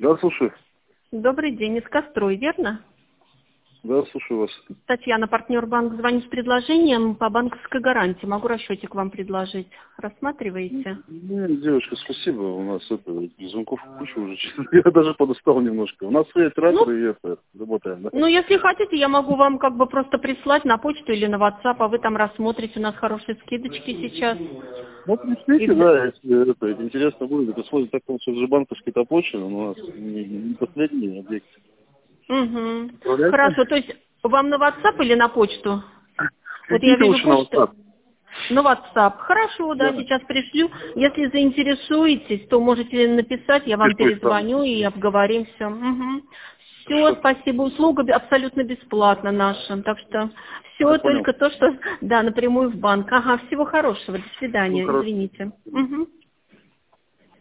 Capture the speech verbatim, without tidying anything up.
Да, слушаю. Добрый день, из Кострой, верно? Да, слушаю вас. Татьяна, партнер банк, звонит с предложением по банковской гарантии. Могу расчетик вам предложить. Рассматриваете? Нет, девушка, спасибо. У нас это, звонков куча уже. Я даже подустал немножко. У нас свои операторы Ну, и это, работаем, да? ну, если хотите, я могу вам как бы просто прислать на почту или на WhatsApp, а вы там рассмотрите. У нас хорошие скидочки сейчас. Ну, пришлите, И- да, если это, это интересно будет. Это смотрит так, что это же банковский-то почта, но у нас не, не последний объект. Мгм. Отправляйте? Хорошо, то есть вам на WhatsApp или на почту? Вот я Идите вижу лучше на почту. WhatsApp. На WhatsApp. Хорошо, да, Да. сейчас пришлю. Если заинтересуетесь, то можете написать, я вам Пишите там. перезвоню и обговорим все. Все, Хорошо. спасибо. Услуга бе- абсолютно бесплатна наша. Так что Я все понял. только то, что да, напрямую в банк. Ага, всего хорошего. До Всего свидания. хорошего. Извините. Мгм.